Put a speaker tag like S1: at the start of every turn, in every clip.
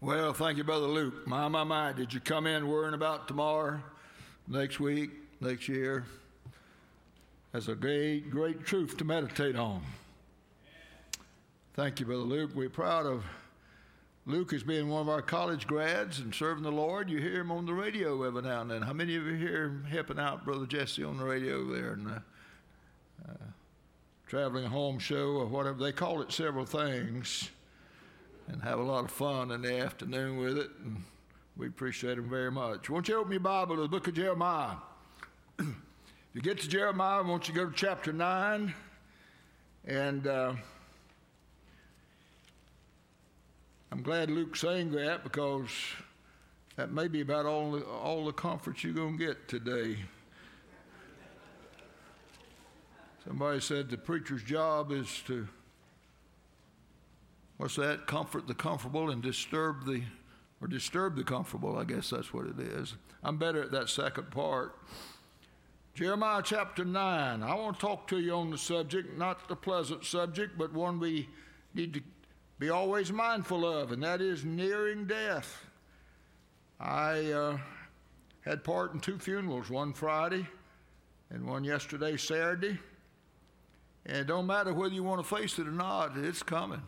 S1: Well, thank you, Brother Luke. My, did you come in worrying about tomorrow, next week, next year? That's a great truth to meditate on. Thank you, Brother Luke. We're proud of Luke as being one of our college grads and serving the Lord. You hear him on the radio every now and then. How many of you hear him helping out Brother Jesse on the radio there in the traveling home show or whatever? They call it several things. And have a lot of fun in the afternoon with it, and we appreciate them very much. Won't you open your Bible to the book of Jeremiah? If you get to Jeremiah, won't you go to chapter 9? And I'm glad Luke sang that, because that may be about all the comfort you're going to get today. Somebody said the preacher's job is to comfort the comfortable and disturb the comfortable. I guess that's what it is. I'm better at that second part. Jeremiah chapter 9. I want to talk to you on the subject, not the pleasant subject, but one we need to be always mindful of, and that is nearing death. I had part in 2 funerals, one Friday and one yesterday, Saturday. And it don't matter whether you want to face it or not, it's coming.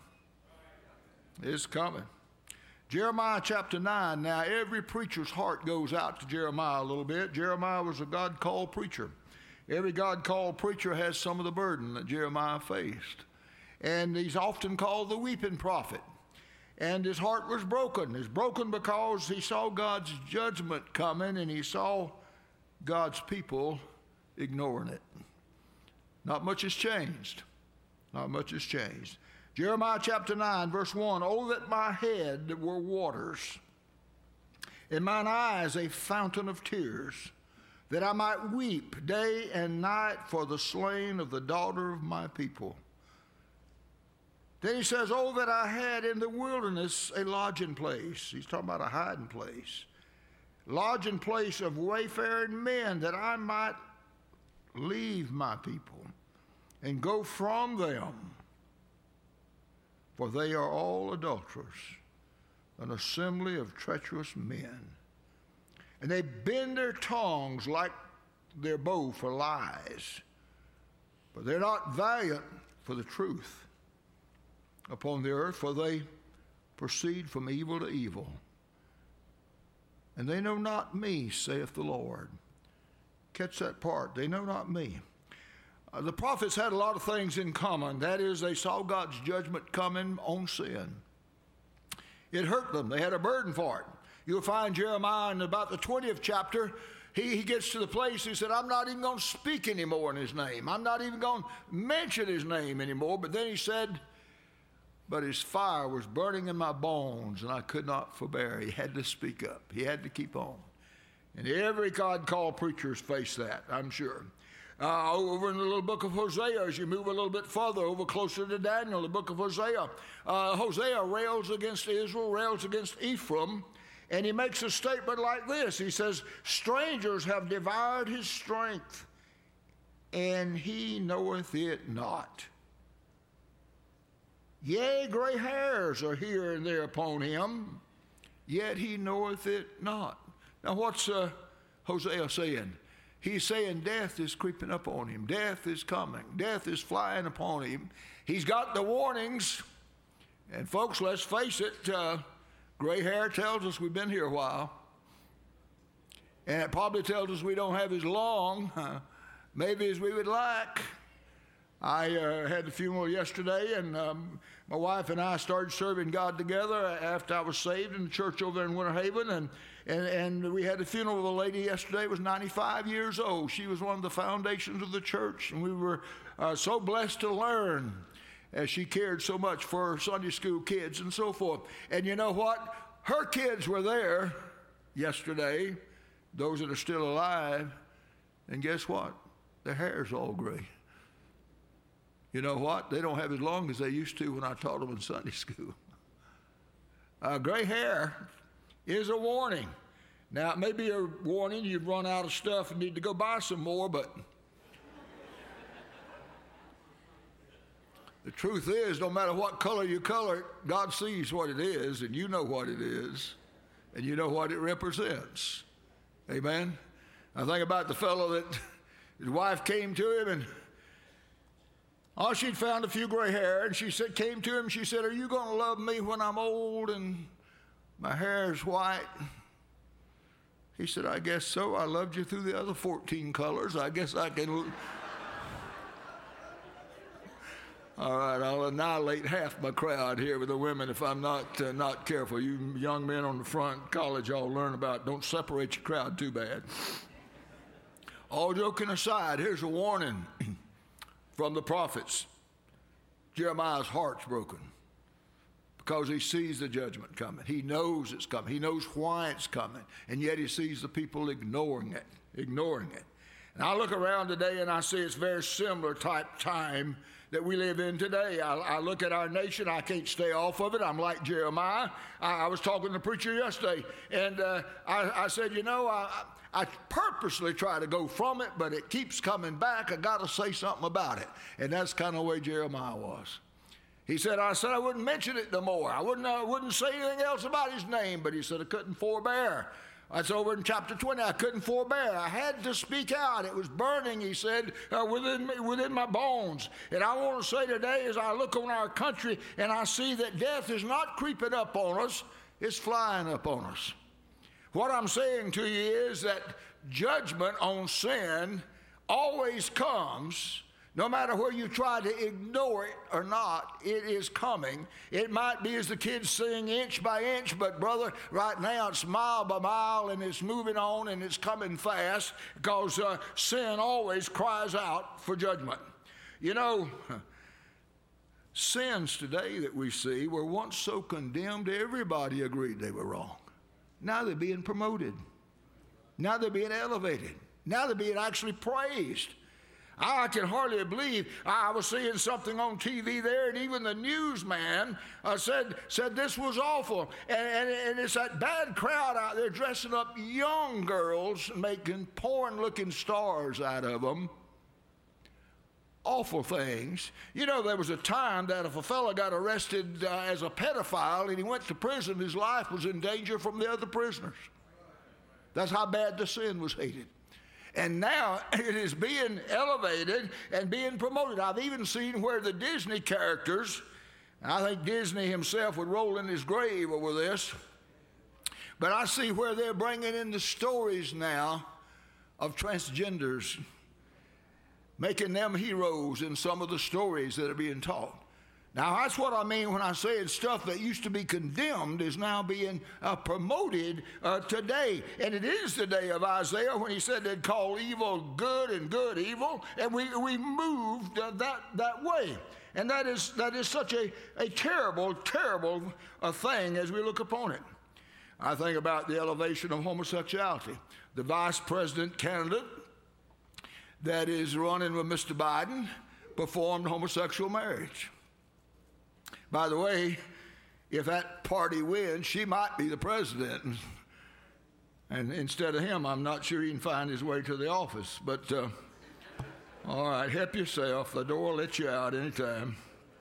S1: It's coming. Jeremiah chapter 9. Now, every preacher's heart goes out to Jeremiah a little bit. Jeremiah was a God-called preacher. Every God-called preacher has some of the burden that Jeremiah faced. And he's often called the weeping prophet. And his heart was broken. It's broken because he saw God's judgment coming, and he saw God's people ignoring it. Not much has changed. Not much has changed. Jeremiah chapter 9, verse 1, "Oh, that my head were waters, and mine eyes a fountain of tears, that I might weep day and night for the slain of the daughter of my people." Then he says, "Oh, that I had in the wilderness a lodging place." He's talking about a hiding place. "Lodging place of wayfaring men, that I might leave my people and go from them. For they are all adulterers, an assembly of treacherous men. And they bend their tongues like their bow for lies, but they're not valiant for the truth upon the earth, for they proceed from evil to evil. And they know not me, saith the Lord." Catch that part. They know not me. The prophets had a lot of things in common. That is, they saw God's judgment coming on sin. It hurt them. They had a burden for it. You'll find Jeremiah in about the 20th chapter, he gets to the place, he said, "I'm not even going to speak anymore in his name. I'm not even going to mention his name anymore." But then he said, "But his fire was burning in my bones, and I could not forbear." He had to speak up. He had to keep on. And every God-called preacher has faced that, I'm sure. Over in the little book of Hosea, as you move a little bit further, over closer to Daniel, the book of Hosea, Hosea rails against Israel, rails against Ephraim, and he makes a statement like this. He says, "Strangers have devoured his strength, and he knoweth it not. Yea, gray hairs are here and there upon him, yet he knoweth it not." Now, what's Hosea saying? He's saying death is creeping up on him. Death is coming. Death is flying upon him. He's got the warnings. And folks, let's face it, gray hair tells us we've been here a while. And it probably tells us we don't have as long, maybe as we would like. I had the funeral yesterday, and my wife and I started serving God together after I was saved in the church over there in Winter Haven, and we had a funeral of a lady yesterday who was 95 years old. She was one of the foundations of the church, and we were so blessed to learn as she cared so much for Sunday school kids and so forth. And you know what? Her kids were there yesterday, those that are still alive, and guess what? Their hair's all gray. You know what? They don't have as long as they used to when I taught them in Sunday school. Gray hair is a warning. Now, it may be a warning you've run out of stuff and need to go buy some more, but The truth is, no matter what color you color it, God sees what it is, and you know what it is, and you know what it represents. Amen? I think about the fellow that his wife came to him, and she'd found a few gray hair, and came to him, she said, "Are you going to love me when I'm old and my hair is white?" He said, "I guess so. I loved you through the other 14 colors. I guess I can." All right, I'll annihilate half my crowd here with the women if I'm not careful. You young men on the front, college, all learn about don't separate your crowd too bad. All joking aside, here's a warning from the prophets. Jeremiah's heart's broken because he sees the judgment coming. He knows it's coming. He knows why it's coming, and yet he sees the people ignoring it. And I look around today and I see it's very similar type time that we live in today. I look at our nation. I can't stay off of it. I'm like Jeremiah. I was talking to the preacher yesterday, and I said, I purposely try to go from it, but it keeps coming back. I got to say something about it. And that's kind of the way Jeremiah was. He said, I wouldn't mention it no more. I wouldn't say anything else about his name, but he said I couldn't forbear. That's over in chapter 20. I couldn't forbear. I had to speak out. It was burning, he said, within my bones. And I want to say today, as I look on our country and I see that death is not creeping up on us, it's flying up on us. What I'm saying to you is that judgment on sin always comes. No matter where you try to ignore it or not, it is coming. It might be, as the kids sing, inch by inch, but brother, right now it's mile by mile, and it's moving on, and it's coming fast, because sin always cries out for judgment. You know, sins today that we see were once so condemned, everybody agreed they were wrong. Now they're being promoted. Now they're being elevated. Now they're being actually praised. I can hardly believe. I was seeing something on TV there, and even the newsman said this was awful. And it's that bad crowd out there dressing up young girls, making porn-looking stars out of them. Awful things. You know, there was a time that if a fellow got arrested as a pedophile and he went to prison, his life was in danger from the other prisoners. That's how bad the sin was hated. And now it is being elevated and being promoted. I've even seen where the Disney characters, and I think Disney himself would roll in his grave over this, but I see where they're bringing in the stories now of transgenders, making them heroes in some of the stories that are being taught. Now, that's what I mean when I say stuff that used to be condemned is now being promoted today. And it is the day of Isaiah when he said they'd call evil good and good evil. And we moved that way. And that is such a terrible, terrible thing as we look upon it. I think about the elevation of homosexuality. The vice president candidate that is running with Mr. Biden performed homosexual marriage. By the way, if that party wins, she might be the president. And instead of him, I'm not sure he can find his way to the office. But, all right, help yourself. The door will let you out anytime.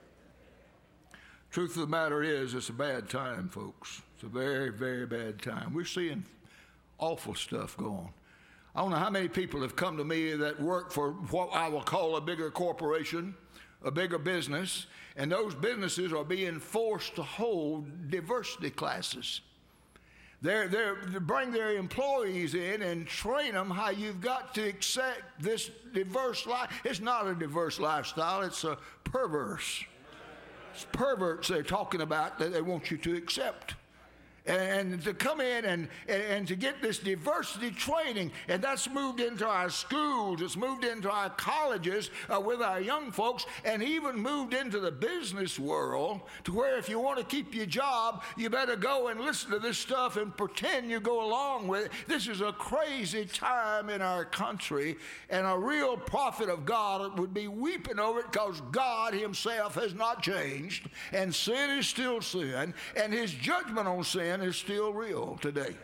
S1: Truth of the matter is, it's a bad time, folks. It's a very, very bad time. We're seeing awful stuff go on. I don't know how many people have come to me that work for what I will call a bigger corporation, a bigger business, and those businesses are being forced to hold diversity classes. They bring their employees in and train them how you've got to accept this diverse life. It's not a diverse lifestyle, it's a perverse. It's perverts they're talking about that they want you to accept. And to come in and to get this diversity training, and that's moved into our schools, it's moved into our colleges with our young folks, and even moved into the business world to where if you want to keep your job, you better go and listen to this stuff and pretend you go along with it. This is a crazy time in our country, and a real prophet of God would be weeping over it because God himself has not changed, and sin is still sin, and his judgment on sin is still real today.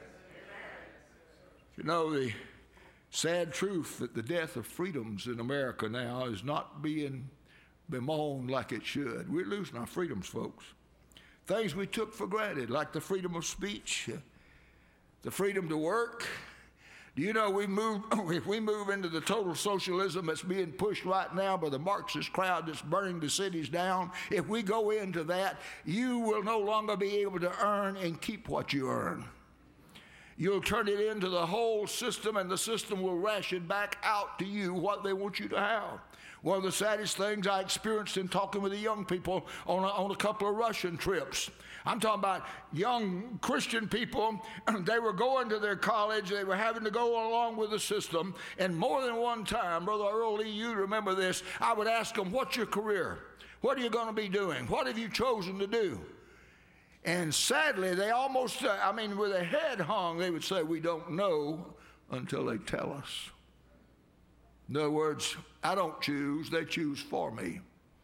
S1: You know, the sad truth that the death of freedoms in America now is not being bemoaned like it should. We're losing our freedoms, folks. Things we took for granted, like the freedom of speech, the freedom to work. Do you know if we move into the total socialism that's being pushed right now by the Marxist crowd that's burning the cities down, if we go into that, you will no longer be able to earn and keep what you earn. You'll turn it into the whole system, and the system will ration back out to you what they want you to have. One of the saddest things I experienced in talking with the young people on a couple of Russian trips. I'm talking about young Christian people. They were going to their college. They were having to go along with the system. And more than one time, Brother Earl, you remember this, I would ask them, what's your career? What are you going to be doing? What have you chosen to do? And sadly, they almost, with their head hung, they would say, we don't know until they tell us. In other words, I don't choose, they choose for me.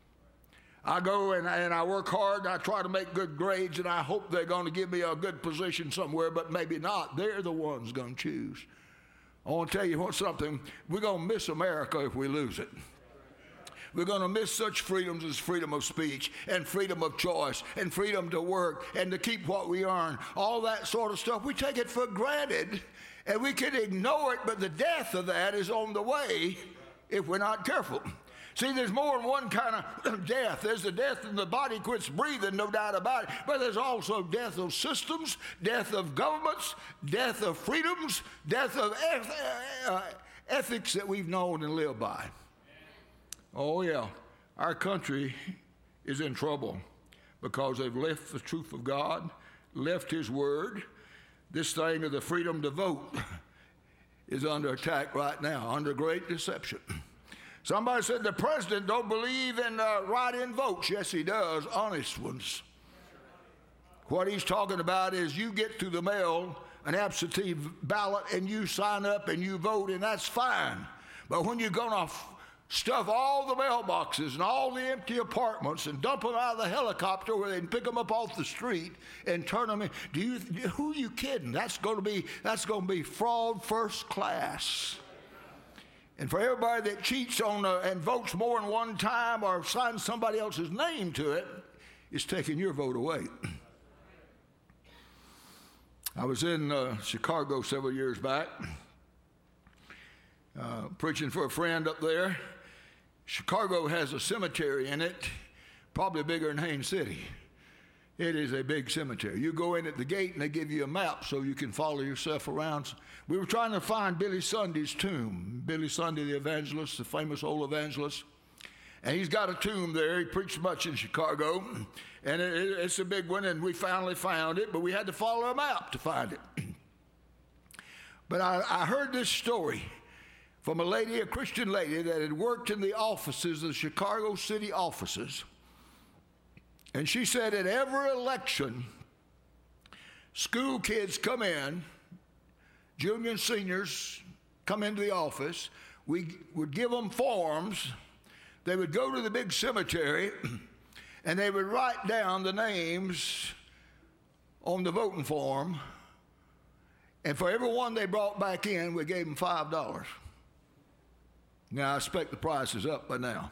S1: I go and I work hard, and I try to make good grades, and I hope they're going to give me a good position somewhere, but maybe not. They're the ones going to choose. I want to tell you something. We're going to miss America if we lose it. We're going to miss such freedoms as freedom of speech and freedom of choice and freedom to work and to keep what we earn. All that sort of stuff. We take it for granted, and we can ignore it, but the death of that is on the way if we're not careful. See, there's more than one kind of death. There's the death when the body quits breathing, no doubt about it. But there's also death of systems, death of governments, death of freedoms, death of ethics that we've known and lived by. Oh, yeah. Our country is in trouble because they've left the truth of God, left His Word. This thing of the freedom to vote is under attack right now, under great deception. Somebody said the president don't believe in write-in votes. Yes, he does, honest ones. What he's talking about is you get through the mail an absentee ballot and you sign up and you vote, and that's fine. But when you're going to stuff all the mailboxes and all the empty apartments and dump them out of the helicopter where they can pick them up off the street and turn them in, who are you kidding? That's going to be fraud first class. And for everybody that cheats and votes more than one time or signs somebody else's name to it, it's taking your vote away. I was in Chicago several years back, preaching for a friend up there. Chicago has a cemetery in it, probably bigger than Haines City. It is a big cemetery. You go in at the gate and they give you a map so you can follow yourself around. We were trying to find Billy Sunday's tomb. Billy Sunday, the evangelist, the famous old evangelist. And he's got a tomb there. He preached much in Chicago. And it's a big one, and we finally found it, but we had to follow a map to find it. But I heard this story from a Christian lady that had worked in the offices, the Chicago city offices. And she said at every election, school kids come in, junior and seniors come into the office. We would give them forms. They would go to the big cemetery, and they would write down the names on the voting form. And for every one they brought back in, we gave them $5. Now, I expect the price is up by now.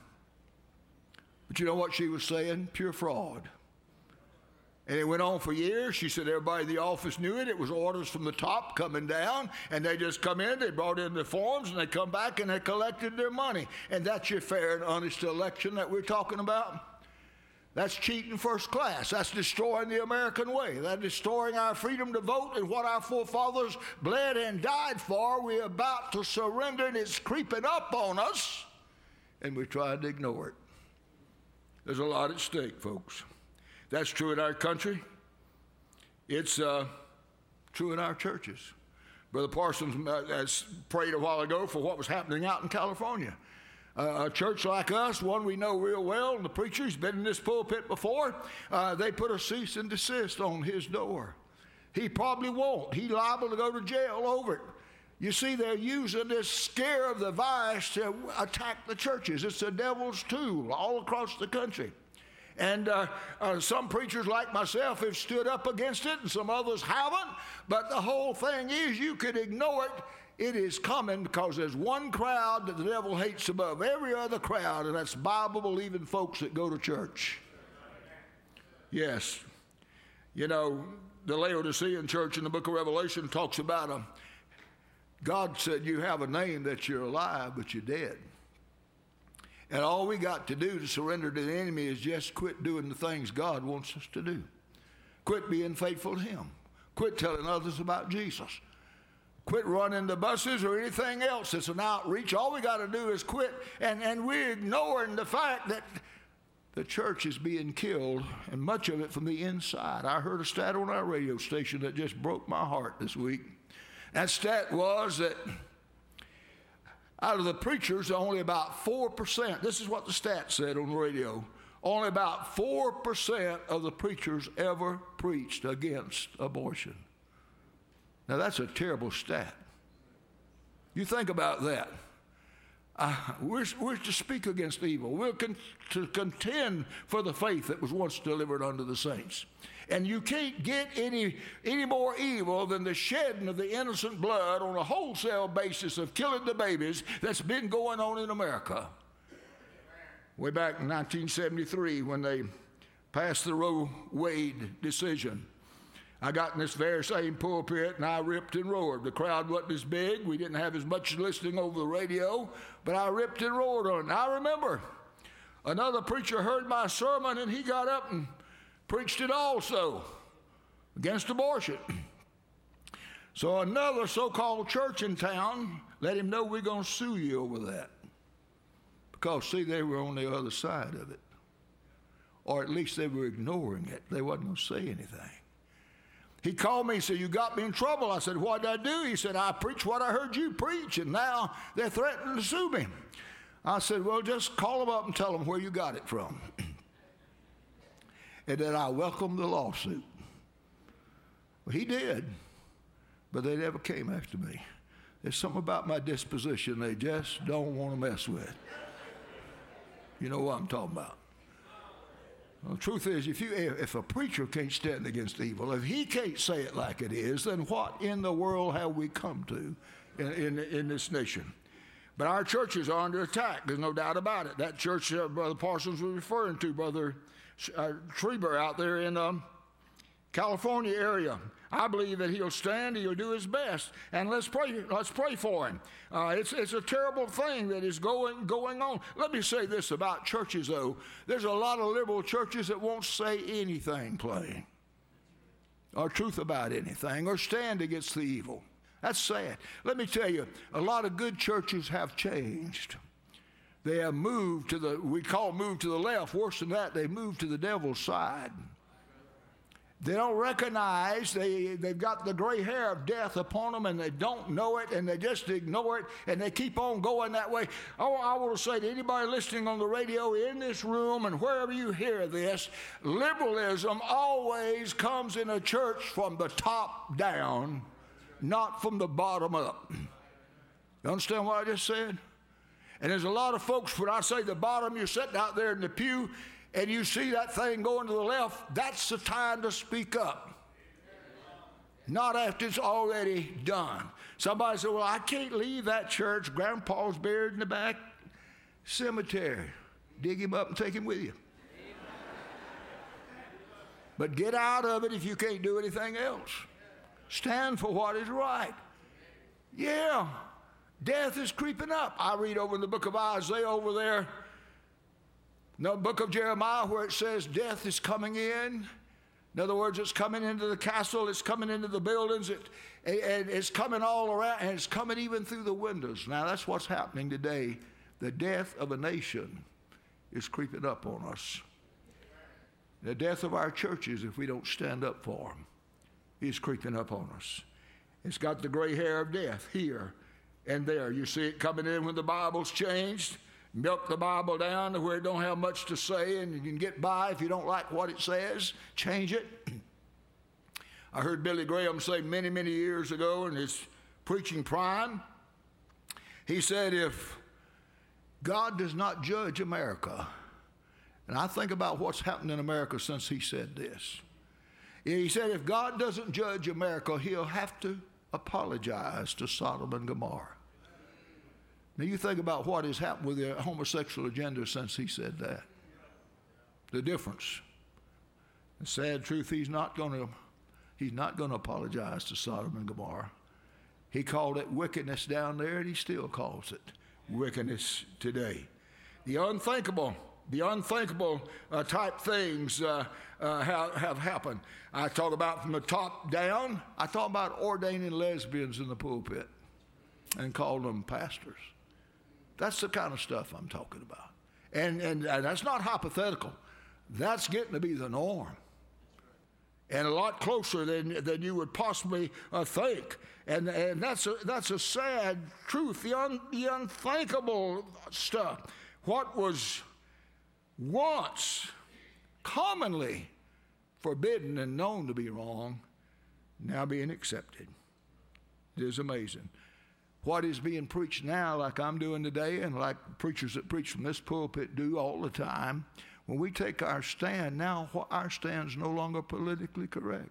S1: But you know what she was saying? Pure fraud. And it went on for years. She said everybody in the office knew it. It was orders from the top coming down, and they just come in, they brought in the forms, and they come back and they collected their money. And that's your fair and honest election that we're talking about? That's cheating first class. That's destroying the American way. That's destroying our freedom to vote and what our forefathers bled and died for. We're about to surrender, and it's creeping up on us, and we tried to ignore it. There's a lot at stake, folks. That's true in our country. It's true in our churches. Brother Parsons has prayed a while ago for what was happening out in California. A church like us, one we know real well, and the preacher's been in this pulpit before, they put a cease and desist on his door. He probably won't. He's liable to go to jail over it. You see, they're using this scare of the virus to attack the churches. It's the devil's tool all across the country. And some preachers like myself have stood up against it, and some others haven't. But the whole thing is you could ignore it it is coming because there's one crowd that the devil hates above every other crowd, and that's Bible-believing folks that go to church. Yes. You know, the Laodicean church in the book of Revelation talks about God said, you have a name that you're alive, but you're dead. And all we got to do to surrender to the enemy is just quit doing the things God wants us to do. Quit being faithful to him. Quit telling others about Jesus. Quit running the buses or anything else that's an outreach. All we got to do is quit, and we're ignoring the fact that the church is being killed, and much of it from the inside. I heard a stat on our radio station that just broke my heart this week. That stat was that out of the preachers, only about 4%, this is what the stat said on the radio, only about 4% of the preachers ever preached against abortion. Now, that's a terrible stat. You think about that. We're to speak against evil. We're to contend for the faith that was once delivered unto the saints. And you can't get any more evil than the shedding of the innocent blood on a wholesale basis of killing the babies that's been going on in America. Way back in 1973 when they passed the Roe Wade decision, I got in this very same pulpit and I ripped and roared. The crowd wasn't as big. We didn't have as much listening over the radio, but I ripped and roared on it. And I remember another preacher heard my sermon and he got up and preached it also against abortion. So another so-called church in town let him know we're going to sue you over that. Because, see, they were on the other side of it. Or at least they were ignoring it. They wasn't going to say anything. He called me and said, you got me in trouble. I said, what did I do? He said, I preached what I heard you preach, and now they're threatening to sue me. I said, well, just call them up and tell them where you got it from. And then I welcomed the lawsuit. Well, he did, but they never came after me. There's something about my disposition they just don't want to mess with. You know what I'm talking about. Well, the truth is, if a preacher can't stand against evil, if he can't say it like it is, then what in the world have we come to in this nation? But our churches are under attack. There's no doubt about it. That church Brother Parsons was referring to, Brother Schreiber out there in California area. I believe that he'll stand, he'll do his best, and let's pray for him. It's a terrible thing that is going on. Let me say this about churches, though. There's a lot of liberal churches that won't say anything plain, or truth about anything, or stand against the evil. That's sad. Let me tell you, a lot of good churches have changed. They have moved to the left. Worse than that, they moved to the devil's side. They don't recognize they've got the gray hair of death upon them, and they don't know it, and they just ignore it, and they keep on going that way. Oh, I want to say to anybody listening on the radio in this room and wherever you hear this, liberalism always comes in a church from the top down, not from the bottom up. You understand what I just said? And there's a lot of folks, when I say the bottom, you're sitting out there in the pew, and you see that thing going to the left, that's the time to speak up. Not after it's already done. Somebody said, well, I can't leave that church. Grandpa's buried in the back cemetery. Dig him up and take him with you. But get out of it if you can't do anything else. Stand for what is right. Yeah, death is creeping up. I read over in the book of Isaiah over there, the book of Jeremiah, where it says death is coming in. In other words, it's coming into the castle, it's coming into the buildings, and it's coming all around, and it's coming even through the windows. Now, that's what's happening today. The death of a nation is creeping up on us. The death of our churches, if we don't stand up for them, is creeping up on us. It's got the gray hair of death here and there. You see it coming in when the Bible's changed. Milk the Bible down to where it don't have much to say, and you can get by if you don't like what it says. Change it. I heard Billy Graham say many, many years ago in his preaching prime, he said, if God does not judge America, and I think about what's happened in America since he said this. He said, if God doesn't judge America, he'll have to apologize to Sodom and Gomorrah. Now you think about what has happened with the homosexual agenda since he said that. The difference. The sad truth, he's not going to apologize to Sodom and Gomorrah. He called it wickedness down there, and he still calls it wickedness today. The unthinkable type things have happened. I talk about from the top down. I talk about ordaining lesbians in the pulpit and calling them pastors. That's the kind of stuff I'm talking about. And that's not hypothetical. That's getting to be the norm. And a lot closer than you would possibly think. And that's a sad truth, the unthinkable stuff. What was once commonly forbidden and known to be wrong, now being accepted. It is amazing. What is being preached now, like I'm doing today, and like preachers that preach from this pulpit do all the time, when we take our stand, now our stand's no longer politically correct.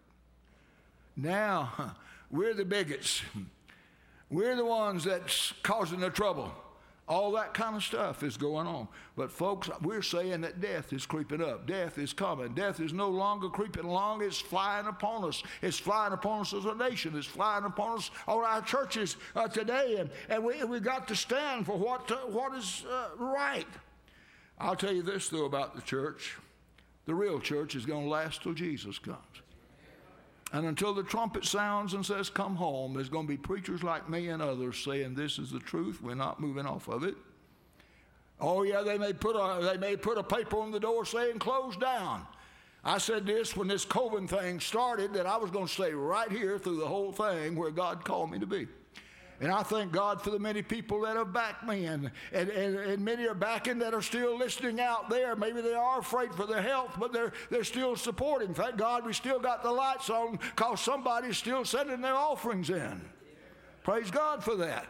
S1: Now, we're the bigots. We're the ones that's causing the trouble. All that kind of stuff is going on. But folks, we're saying that death is creeping up. Death is coming. Death is no longer creeping along. It's flying upon us. It's flying upon us as a nation. It's flying upon us on our churches today. And we've got to stand for what is right. I'll tell you this, though, about the church. The real church is going to last till Jesus comes. And until the trumpet sounds and says, come home, there's going to be preachers like me and others saying this is the truth. We're not moving off of it. Oh, yeah, they may put a paper on the door saying close down. I said this when this COVID thing started, that I was going to stay right here through the whole thing where God called me to be. And I thank God for the many people that have backed me, and many are backing that are still listening out there. Maybe they are afraid for their health, but they're still supporting. Thank God we still got the lights on because somebody's still sending their offerings in. Praise God for that.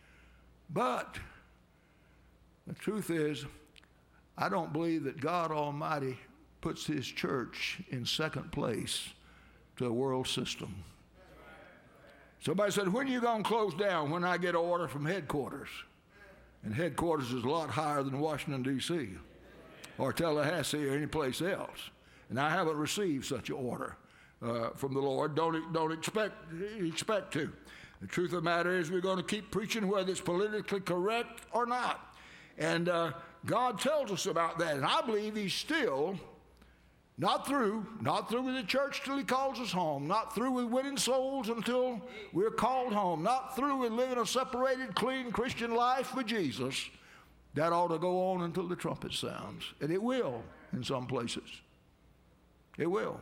S1: But the truth is, I don't believe that God Almighty puts His church in second place to a world system. Somebody said, when are you going to close down? When I get an order from headquarters. And headquarters is a lot higher than Washington, D.C. or Tallahassee or any place else. And I haven't received such an order from the Lord. Don't expect to. The truth of the matter is we're going to keep preaching whether it's politically correct or not. And God tells us about that. And I believe He's still not through with the church till He calls us home, not through with winning souls until we're called home, not through with living a separated, clean Christian life with Jesus. That ought to go on until the trumpet sounds. And it will in some places. It will.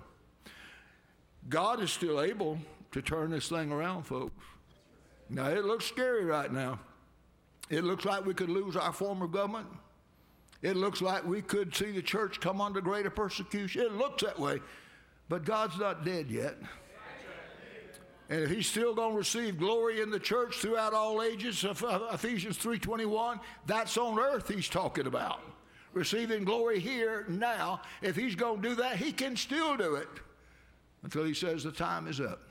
S1: God is still able to turn this thing around, folks. Now, it looks scary right now. It looks like we could lose our form of government. It looks like we could see the church come under greater persecution. It looks that way. But God's not dead yet. And if He's still going to receive glory in the church throughout all ages, Ephesians 3:21, that's on earth He's talking about. Receiving glory here, now. If He's going to do that, He can still do it until He says the time is up.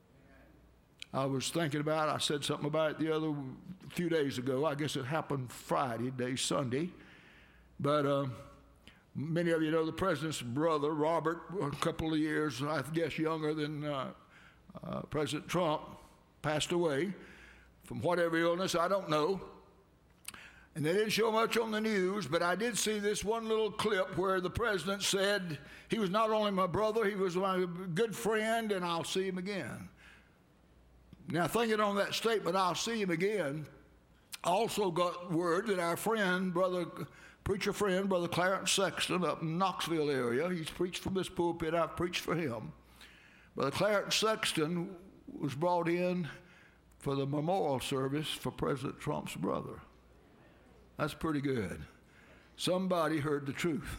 S1: I was thinking about it. I said something about it a few days ago. I guess it happened Friday, Sunday. But many of you know the president's brother, Robert, a couple of years, I guess, younger than President Trump, passed away from whatever illness, I don't know. And they didn't show much on the news, but I did see this one little clip where the president said he was not only my brother, he was my good friend, and I'll see him again. Now, thinking on that statement, I'll see him again, I also got word that our friend, preacher friend, Brother Clarence Sexton up in Knoxville area, he's preached from this pulpit, I've preached for him. Brother Clarence Sexton was brought in for the memorial service for President Trump's brother. That's pretty good. Somebody heard the truth.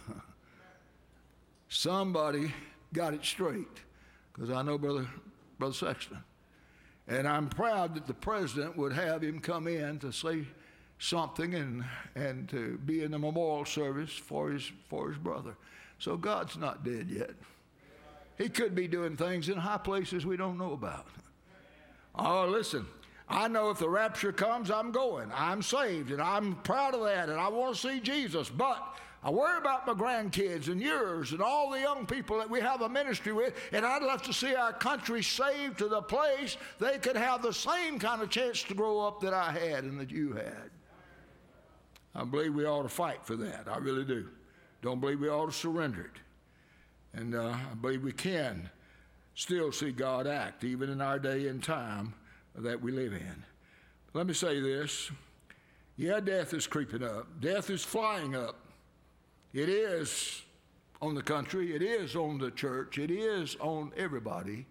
S1: Somebody got it straight, because I know Brother Sexton. And I'm proud that the president would have him come in to say something and to be in the memorial service for his brother. So God's not dead yet. He could be doing things in high places we don't know about. Oh, listen, I know if the rapture comes, I'm going. I'm saved, and I'm proud of that, and I want to see Jesus. But I worry about my grandkids and yours and all the young people that we have a ministry with, and I'd love to see our country saved to the place they could have the same kind of chance to grow up that I had and that you had. I believe we ought to fight for that. I really do. Don't believe we ought to surrender it. And I believe we can still see God act, even in our day and time that we live in. Let me say this. Yeah, death is creeping up. Death is flying up. It is on the country. It is on the church. It is on everybody,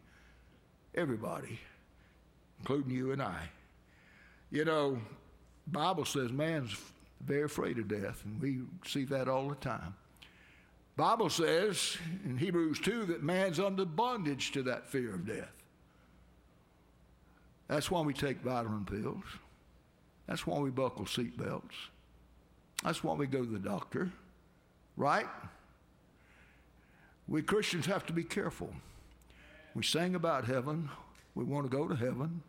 S1: including you and I. You know, the Bible says man's very afraid of death, and we see that all the time. Bible says in Hebrews 2 that man's under bondage to that fear of death. That's why we take vitamin pills. That's why we buckle seat belts. That's why we go to the doctor, right? We Christians have to be careful. We sing about heaven. We want to go to heaven.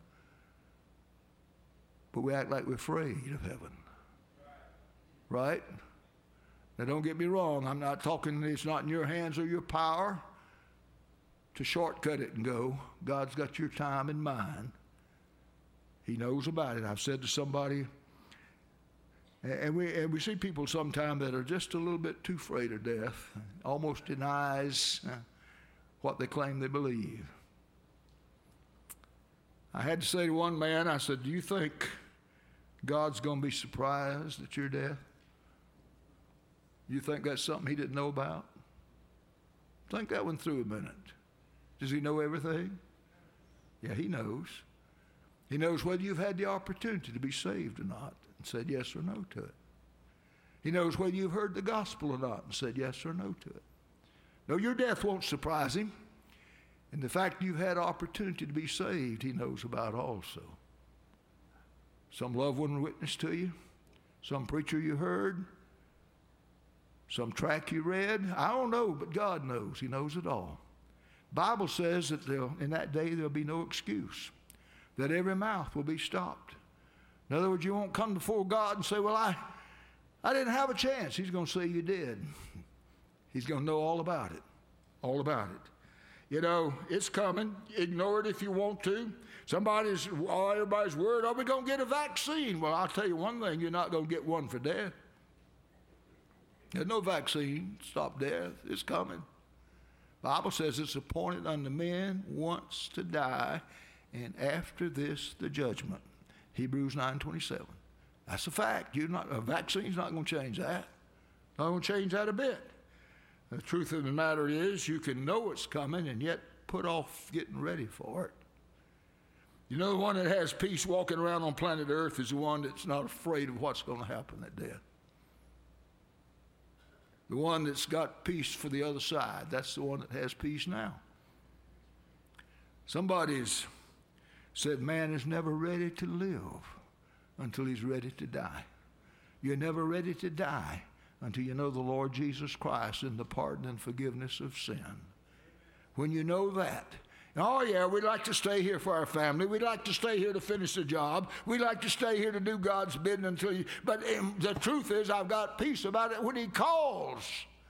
S1: But we act like we're afraid of heaven. Right? Now, don't get me wrong. I'm not talking, it's not in your hands or your power to shortcut it and go. God's got your time in mind. He knows about it. I've said to somebody, and we see people sometimes that are just a little bit too afraid of death, almost denies what they claim they believe. I had to say to one man, I said, do you think God's going to be surprised at your death? You think that's something he didn't know about? Think that one through a minute. Does he know everything? Yeah, he knows. He knows whether you've had the opportunity to be saved or not and said yes or no to it. He knows whether you've heard the gospel or not and said yes or no to it. No, your death won't surprise him. And the fact you've had opportunity to be saved, he knows about also. Some loved one witnessed to you, some preacher you heard, some tract you read. I don't know, but God knows. He knows it all. Bible says that in that day there'll be no excuse, that every mouth will be stopped. In other words, you won't come before God and say, well, I didn't have a chance. He's going to say you did. He's going to know all about it. All about it. You know, it's coming. Ignore it if you want to. Everybody's worried, are we going to get a vaccine? Well, I'll tell you one thing, you're not going to get one for death. There's no vaccine to stop death. It's coming. The Bible says it's appointed unto men once to die, and after this the judgment. Hebrews 9:27. That's a fact. A vaccine's not going to change that. Not going to change that a bit. The truth of the matter is you can know it's coming and yet put off getting ready for it. You know, the one that has peace walking around on planet Earth is the one that's not afraid of what's going to happen at death. The one that's got peace for the other side, that's the one that has peace now. Somebody's said man is never ready to live until he's ready to die. You're never ready to die until you know the Lord Jesus Christ and the pardon and forgiveness of sin. When you know that, oh yeah, we'd like to stay here for our family. We'd like to stay here to finish the job. We'd like to stay here to do God's bidding until you, but the truth is I've got peace about it when he calls.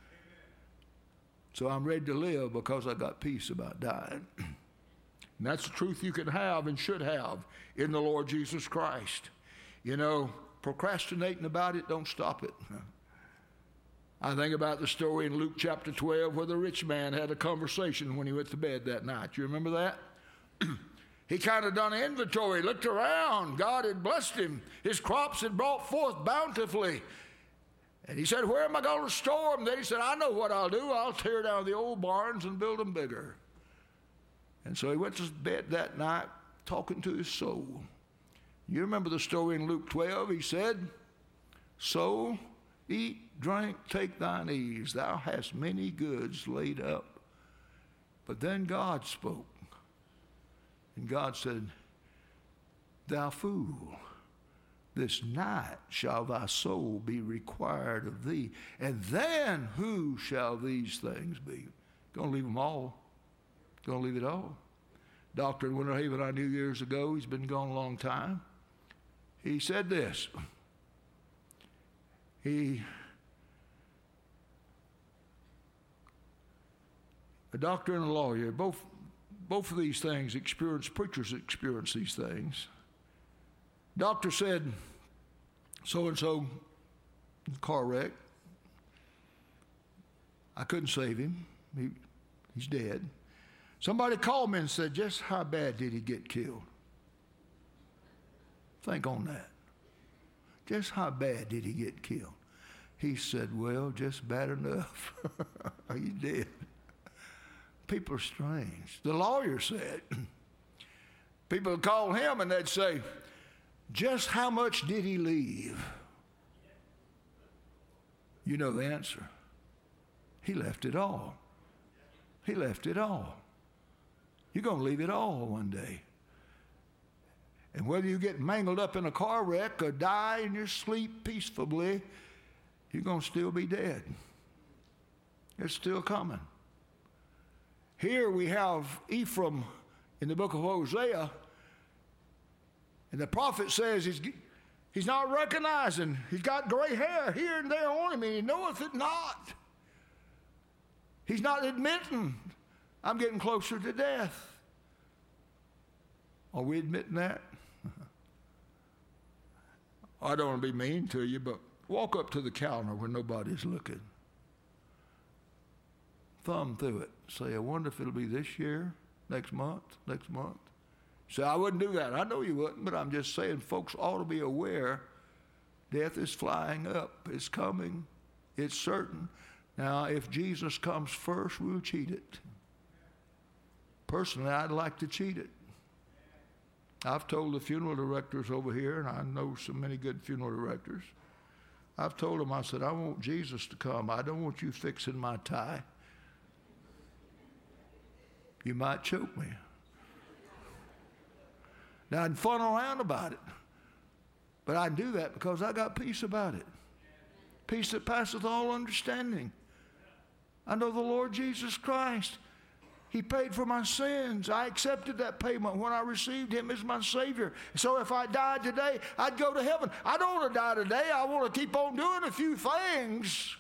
S1: So I'm ready to live because I got peace about dying. And that's the truth you can have and should have in the Lord Jesus Christ. You know, procrastinating about it, don't stop it. I think about the story in Luke chapter 12 where the rich man had a conversation when he went to bed that night. You remember that? He kind of done an inventory, looked around. God had blessed him. His crops had brought forth bountifully. And he said, where am I going to store them? Then he said, I know what I'll do. I'll tear down the old barns and build them bigger. And so he went to bed that night talking to his soul. You remember the story in Luke 12? He said, soul, eat, drink, take thine ease. Thou hast many goods laid up. But then God spoke. And God said, thou fool, this night shall thy soul be required of thee. And then who shall these things be? Going to leave them all. Going to leave it all. Doctor in Winter Haven I knew years ago. He's been gone a long time. He said this. A doctor and a lawyer, both of these things preachers experience these things. Doctor said, so-and-so, car wreck. I couldn't save him. He's dead. Somebody called me and said, just how bad did he get killed? Think on that. Just how bad did he get killed? He said, well, just bad enough. He's dead. People are strange. The lawyer said, people would call him and they'd say, just how much did he leave? You know the answer. He left it all. He left it all. You're going to leave it all one day. And whether you get mangled up in a car wreck or die in your sleep peacefully, you're going to still be dead. It's still coming. Here we have Ephraim in the book of Hosea, and the prophet says he's not recognizing. He's got gray hair here and there on him, and he knoweth it not. He's not admitting, I'm getting closer to death. Are we admitting that? I don't want to be mean to you, but walk up to the counter when nobody's looking. Thumb through it. Say, I wonder if it'll be this year, next month. Say, I wouldn't do that. I know you wouldn't, but I'm just saying folks ought to be aware death is flying up. It's coming. It's certain. Now, if Jesus comes first, we'll cheat it. Personally, I'd like to cheat it. I've told the funeral directors over here, and I know so many good funeral directors, I've told them, I said, I want Jesus to come. I don't want you fixing my tie. You might choke me. Now, I'd fun around about it, but I do that because I got peace about it. Peace that passeth all understanding. I know the Lord Jesus Christ. He paid for my sins. I accepted that payment when I received him as my Savior. So if I died today, I'd go to heaven. I don't want to die today. I want to keep on doing a few things.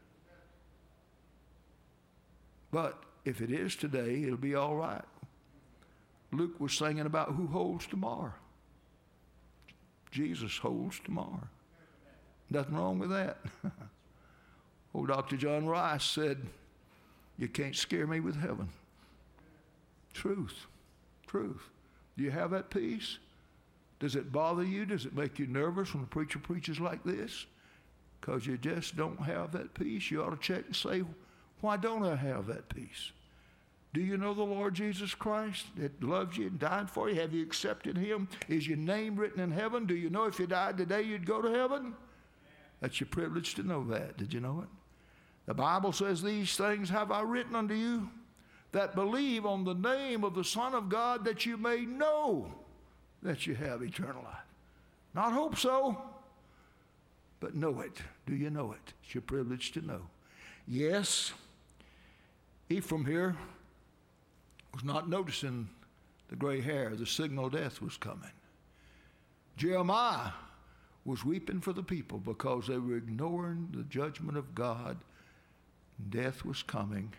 S1: But if it is today, it'll be all right. Luke was singing about who holds tomorrow. Jesus holds tomorrow. Nothing wrong with that. Old Dr. John Rice said, you can't scare me with heaven. Truth. Do you have that peace? Does it bother you? Does it make you nervous when the preacher preaches like this? Because you just don't have that peace. You ought to check and say, why don't I have that peace? Do you know the Lord Jesus Christ that loves you and died for you? Have you accepted him? Is your name written in heaven? Do you know if you died today you'd go to heaven? That's your privilege to know that. Did you know it? The Bible says, these things have I written unto you that believe on the name of the Son of God, that you may know that you have eternal life. Not hope so, but know it. Do you know it? It's your privilege to know. Yes, Ephraim here was not noticing the gray hair. The signal of death was coming. Jeremiah was weeping for the people because they were ignoring the judgment of God. Death was coming.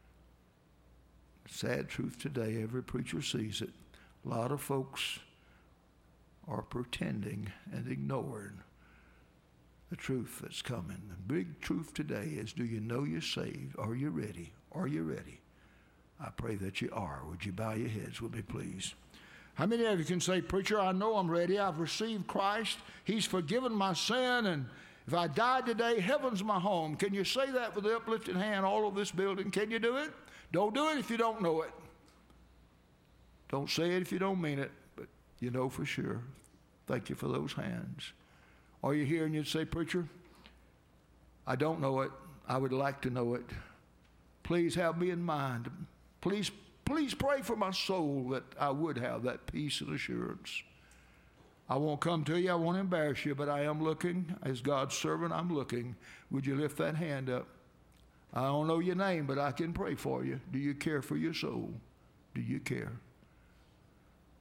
S1: Sad truth today, every preacher sees it. A lot of folks are pretending and ignoring the truth that's coming. The big truth today is, do you know you're saved? Are you ready? Are you ready? I pray that you are. Would you bow your heads with me, please? How many of you can say, preacher, I know I'm ready. I've received Christ. He's forgiven my sin, and if I died today, heaven's my home. Can you say that with the uplifted hand all over this building? Can you do it? Don't do it if you don't know it. Don't say it if you don't mean it, but you know for sure. Thank you for those hands. Are you here and you'd say, preacher, I don't know it. I would like to know it. Please have me in mind. Please pray for my soul that I would have that peace and assurance. I won't come to you. I won't embarrass you, but I am looking. As God's servant, I'm looking. Would you lift that hand up? I don't know your name, but I can pray for you. Do you care for your soul? Do you care?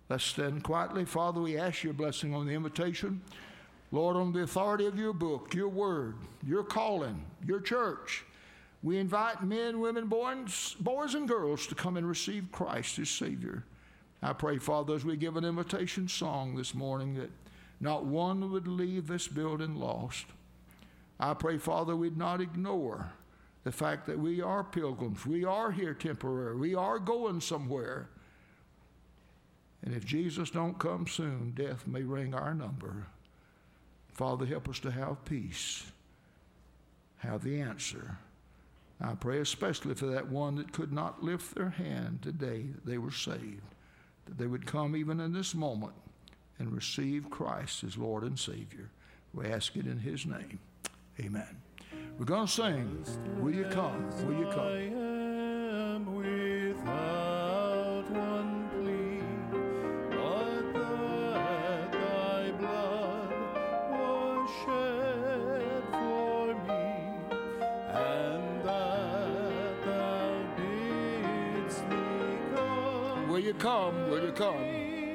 S1: Let's stand quietly. Father, we ask your blessing on the invitation. Lord, on the authority of your book, your word, your calling, your church, we invite men, women, boys, and girls to come and receive Christ as Savior. I pray, Father, as we give an invitation song this morning, that not one would leave this building lost. I pray, Father, we'd not ignore the fact that we are pilgrims. We are here temporary. We are going somewhere. And if Jesus don't come soon, death may ring our number. Father, help us to have peace, have the answer. I pray especially for that one that could not lift their hand today that they were saved, that they would come even in this moment and receive Christ as Lord and Savior. We ask it in his name. Amen. We're going to sing, Will You Come? Will You Come?
S2: I am without one plea, but that thy blood was shed for me, and that thou bidst me come.
S1: Will you come? Will you come?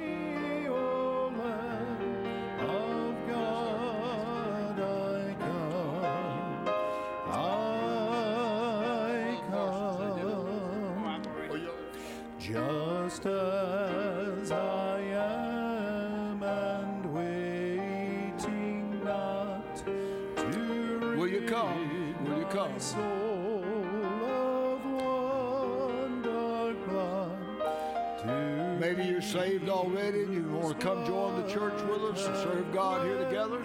S2: Just as I am, and waiting not to
S1: Will you come? Will you come?
S2: my soul of one dark blood.
S1: Maybe you're saved already and you want to come join the church with us and serve God here together.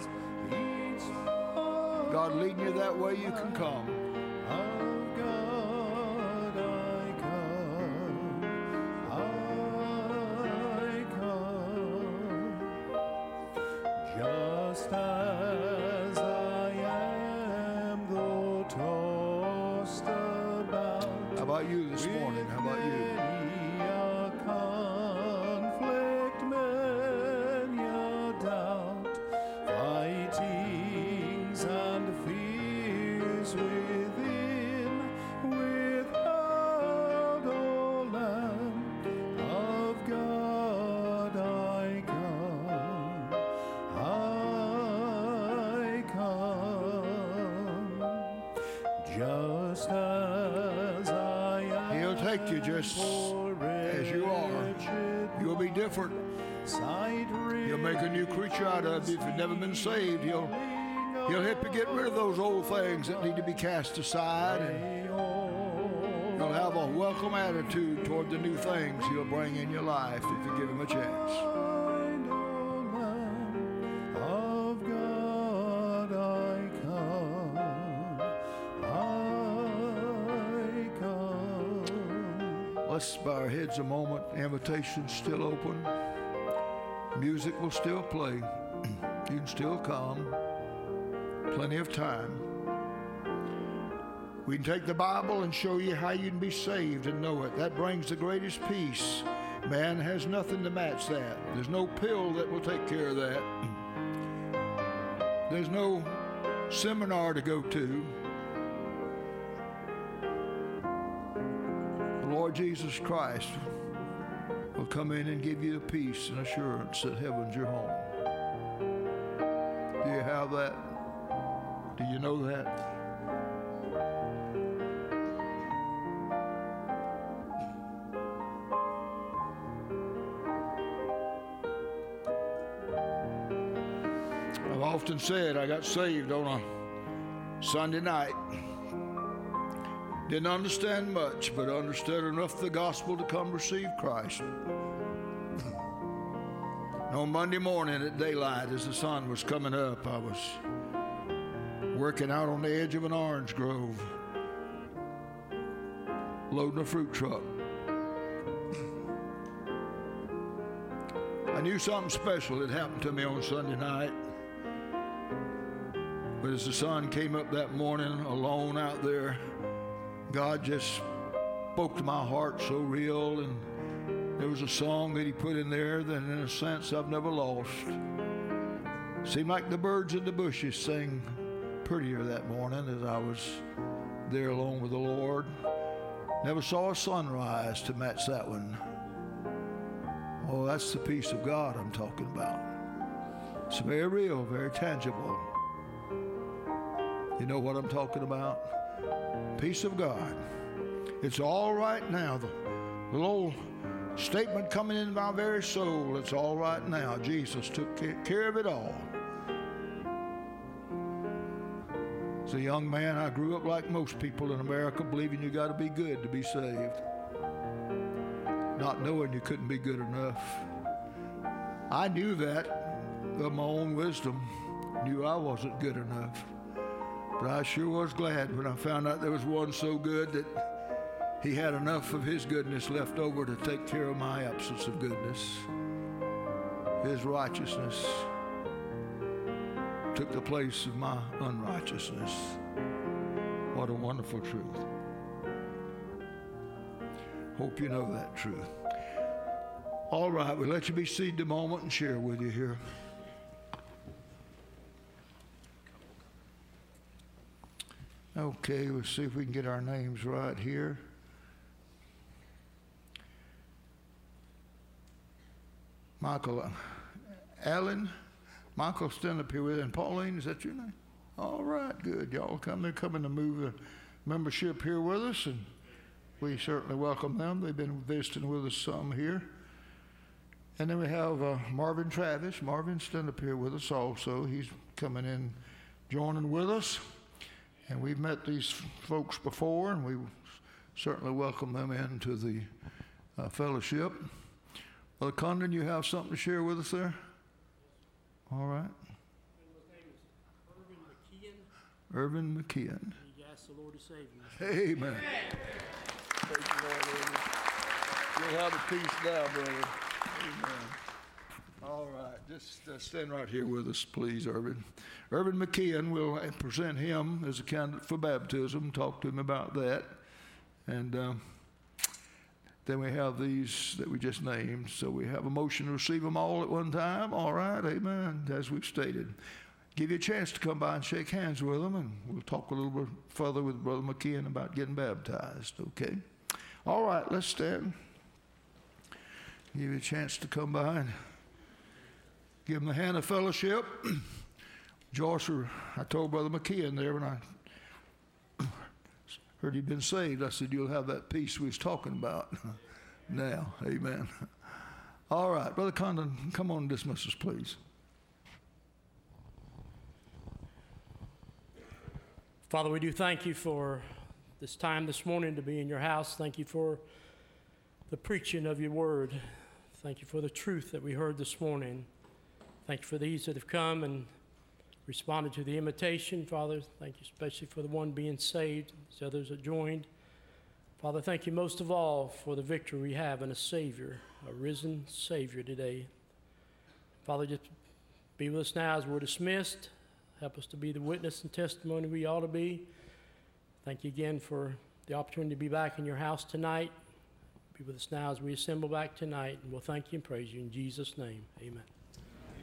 S1: God leading you that way, you can come.
S2: Just as I am, though tossed about.
S1: How about you this morning? How about you?
S2: Many a conflict, many a doubt, fightings and fears within, without, O Lamb of God, I come. I come, just as I am.
S1: He'll take you just as you are. You'll be different. He'll make a new creature out of you. If you've never been saved, He'll help you get rid of those old things that need to be cast aside. And you'll have a welcome attitude toward the new things He'll bring in your life if you give Him a chance. Let's bow our heads a moment. The invitation's still open. Music will still play. You can still come. Plenty of time. We can take the Bible and show you how you can be saved and know it. That brings the greatest peace. Man has nothing to match that. There's no pill that will take care of that. There's no seminar to go to. Lord Jesus Christ will come in and give you the peace and assurance that heaven's your home. Do you have that? Do you know that? I've often said I got saved on a Sunday night. Didn't understand much, but understood enough of the gospel to come receive Christ. And on Monday morning at daylight, as the sun was coming up, I was working out on the edge of an orange grove, loading a fruit truck. I knew something special had happened to me on Sunday night. But as the sun came up that morning, alone out there, God just spoke to my heart so real, and there was a song that He put in there that in a sense I've never lost. Seemed like the birds in the bushes sang prettier that morning as I was there alone with the Lord. Never saw a sunrise to match that one. Oh, that's the peace of God I'm talking about. It's very real, very tangible. You know what I'm talking about? Peace of God. It's all right now. The little statement coming in my very soul, it's all right now. Jesus took care of it all. As a young man, I grew up like most people in America, believing you got to be good to be saved, not knowing you couldn't be good enough. I knew that of my own wisdom, knew I wasn't good enough. But I sure was glad when I found out there was one so good that he had enough of his goodness left over to take care of my absence of goodness. His righteousness took the place of my unrighteousness. What a wonderful truth. Hope you know that truth. All right, we'll let you be seated a moment and share with you here. Okay, let's see if we can get our names right here. Michael Allen. Michael, stand up here with you. And Pauline, is that your name? All right, good. Y'all coming to move the membership here with us, and we certainly welcome them. They've been visiting with us some here. And then we have Marvin Travis. Marvin, stand up here with us also. He's coming in, joining with us. And we've met these folks before, and we certainly welcome them into the fellowship. Brother Condon, you have something to share with us there? All right.
S3: His name is Irvin McKeon.
S1: Irvin McKeon.
S3: He asked the Lord to save him.
S1: Amen. Praise the Lord, Irvin. You'll have a peace now, brother. Amen. All right, just stand right here with us, please, Irvin. Irvin McKeon, we'll present him as a candidate for baptism, talk to him about that. And then we have these that we just named. So we have a motion to receive them all at one time. All right, amen, as we've stated. Give you a chance to come by and shake hands with them, and we'll talk a little bit further with Brother McKeon about getting baptized, okay? All right, let's stand. Give you a chance to come by and give him the hand of fellowship. Joyce, I told Brother McKeon there when I heard he'd been saved, I said, you'll have that peace we was talking about now. Amen. All right, Brother Condon, come on and dismiss us, please.
S3: Father, we do thank you for this time this morning to be in your house. Thank you for the preaching of your word. Thank you for the truth that we heard this morning. Thank you for these that have come and responded to the invitation. Father, thank you especially for the one being saved, the others that joined. Father, thank you most of all for the victory we have in a Savior, a risen Savior today. Father, just be with us now as we're dismissed. Help us to be the witness and testimony we ought to be. Thank you again for the opportunity to be back in your house tonight. Be with us now as we assemble back tonight, and we'll thank you and praise you in Jesus' name. Amen.